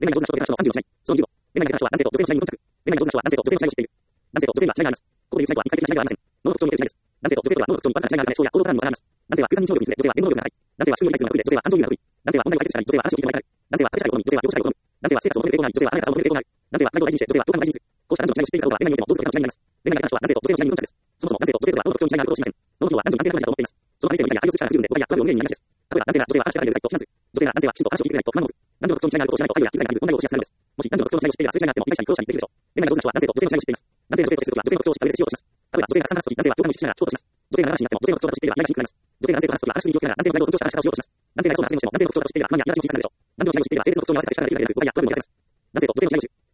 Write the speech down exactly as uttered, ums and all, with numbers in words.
恋愛の上手な人と恋愛の上手な人のさんじゅうご。恋愛の上手な人は男性と女性の人を選ぶ。恋愛の上手な人は男性と女性の違いを知っている。男性と女性には違いがあります。ここで言う違いとは肉体的な違いがありません。脳の特徴による違いです。男性と女性とは脳の特徴にわずかな違いがあるため、思考や行動パターンにも差があります。男性は空間認知能力に優れ、女性は言語能力が高い。男性は注意を理解するのが得意で、女性は感情移入が得意。男性は問題を解決したり、女性は話を聞いてもらいたい。男性は家事を好み、女性は業者を好む。男性はステータスを求める傾向があり、女性は華やかさを求める傾向がある。男性は態度を大事にして、女性は共感を大事にする。こうした男女の違いを知っていた方が恋愛においても上手な人になります。恋愛が下手な人は男性と女性の違いに無差です。そもそも男性と女性とは脳の特徴に違いがあることを知りません。脳の機能は男女に関係なくなると思っています。その関係性の理解や配慮する力が不十分で、誤解やトラブルを生む原因になりがちです。例えば男性が女性は話しかけられる際と非難する。女性が男性はきちんと話を聞いてくれないと不満を持つ。男女の特徴に違いがあることを知らないと配慮や気遣いができず問題を起こしやすくなるのです。もし男女の特徴の違いを知っていれば、数字がなくても理解したり協力したりできるでしょう。恋愛が上手な人は男性と女性の違いを知っています。男性が女性と接するときは女性の特徴を知った上でしようとします。例えば女性がたくさん話すとき、男性は共感を意識しながら聞こうとします。女性が長話になっても女性の特徴だと知っていれば前がしにくくなります。女性が男性と話すときは話しに気をつけながら男性の態度を尊重した話し方をしようとします。男性がそうな発言をしても男性の特徴だと知っていれば不満や気がちにくくなるでしょう。男女の違いを知っていれば性別の特徴の合わせたりしながらできるので誤解やトラブルになりやすいです。男性と女性の違いを知る。